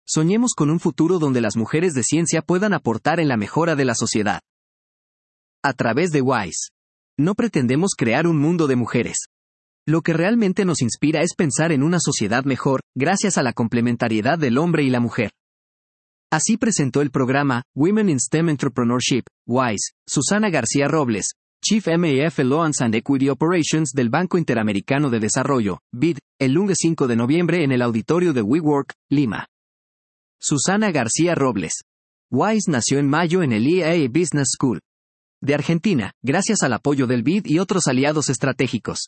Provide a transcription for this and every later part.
Soñemos con un futuro donde las mujeres de ciencia puedan aportar en la mejora de la sociedad. A través de WISE. No pretendemos crear un mundo de mujeres. Lo que realmente nos inspira es pensar en una sociedad mejor, gracias a la complementariedad del hombre y la mujer. Así presentó el programa Women in STEM Entrepreneurship, WISE, Susana García Robles, Chief MAF Loans and Equity Operations del Banco Interamericano de Desarrollo, BID, el lunes 5 de noviembre en el auditorio de WeWork, Lima. Susana García Robles. WISE nació en mayo en el EAA Business School de Argentina, gracias al apoyo del BID y otros aliados estratégicos.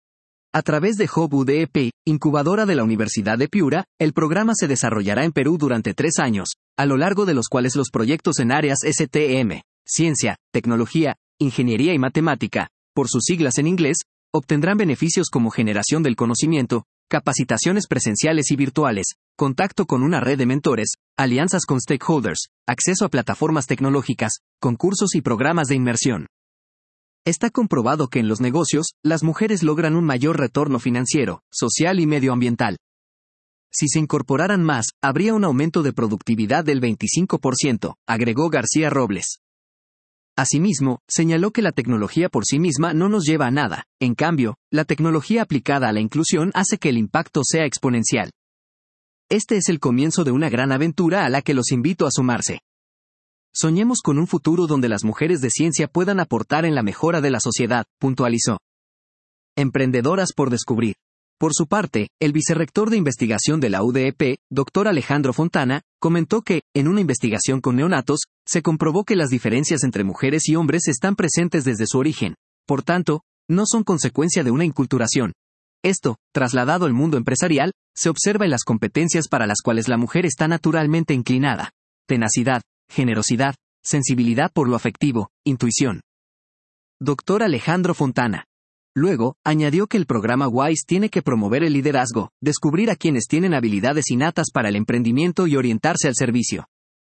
A través de Hub UDEP, incubadora de la Universidad de Piura, el programa se desarrollará en Perú durante 3 años, a lo largo de los cuales los proyectos en áreas STEM, ciencia, tecnología, ingeniería y matemática, por sus siglas en inglés, obtendrán beneficios como generación del conocimiento, capacitaciones presenciales y virtuales, contacto con una red de mentores, alianzas con stakeholders, acceso a plataformas tecnológicas, concursos y programas de inmersión. Está comprobado que en los negocios, las mujeres logran un mayor retorno financiero, social y medioambiental. Si se incorporaran más, habría un aumento de productividad del 25%, agregó García Robles. Asimismo, señaló que la tecnología por sí misma no nos lleva a nada, en cambio, la tecnología aplicada a la inclusión hace que el impacto sea exponencial. Este es el comienzo de una gran aventura a la que los invito a sumarse. Soñemos con un futuro donde las mujeres de ciencia puedan aportar en la mejora de la sociedad, puntualizó. Emprendedoras por descubrir. Por su parte, el vicerrector de investigación de la UDEP, Dr. Alejandro Fontana, comentó que, en una investigación con neonatos, se comprobó que las diferencias entre mujeres y hombres están presentes desde su origen. Por tanto, no son consecuencia de una inculturación. Esto, trasladado al mundo empresarial, se observa en las competencias para las cuales la mujer está naturalmente inclinada. Tenacidad, generosidad, sensibilidad por lo afectivo, intuición. Dr. Alejandro Fontana. Luego, añadió que el programa WISE tiene que promover el liderazgo, descubrir a quienes tienen habilidades innatas para el emprendimiento y orientarse al servicio.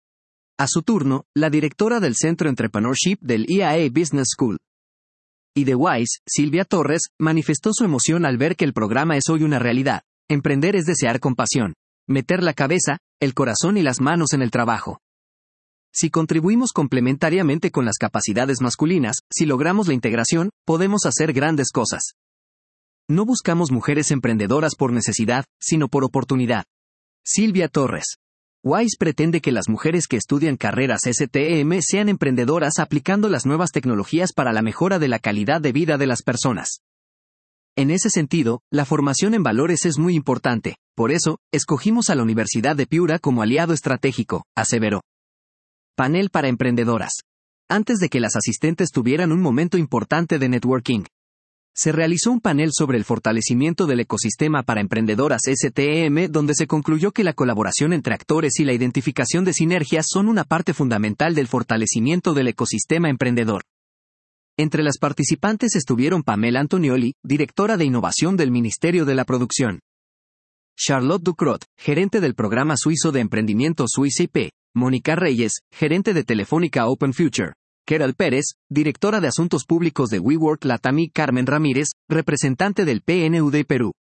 A su turno, la directora del Centro Entrepreneurship del EAA Business School y de WISE, Silvia Torres, manifestó su emoción al ver que el programa es hoy una realidad. Emprender es desear con pasión, meter la cabeza, el corazón y las manos en el trabajo. Si contribuimos complementariamente con las capacidades masculinas, si logramos la integración, podemos hacer grandes cosas. No buscamos mujeres emprendedoras por necesidad, sino por oportunidad. Silvia Torres. WISE pretende que las mujeres que estudian carreras STEM sean emprendedoras aplicando las nuevas tecnologías para la mejora de la calidad de vida de las personas. En ese sentido, la formación en valores es muy importante, por eso, escogimos a la Universidad de Piura como aliado estratégico, aseveró. Panel para emprendedoras. Antes de que las asistentes tuvieran un momento importante de networking, se realizó un panel sobre el fortalecimiento del ecosistema para emprendedoras STEM, donde se concluyó que la colaboración entre actores y la identificación de sinergias son una parte fundamental del fortalecimiento del ecosistema emprendedor. Entre las participantes estuvieron Pamela Antonioli, directora de innovación del Ministerio de la Producción; Charlotte Ducrot, gerente del programa suizo de emprendimiento Suiza IP; Mónica Reyes, gerente de Telefónica Open Future; Keral Pérez, directora de Asuntos Públicos de WeWork Latam; y Carmen Ramírez, representante del PNUD Perú.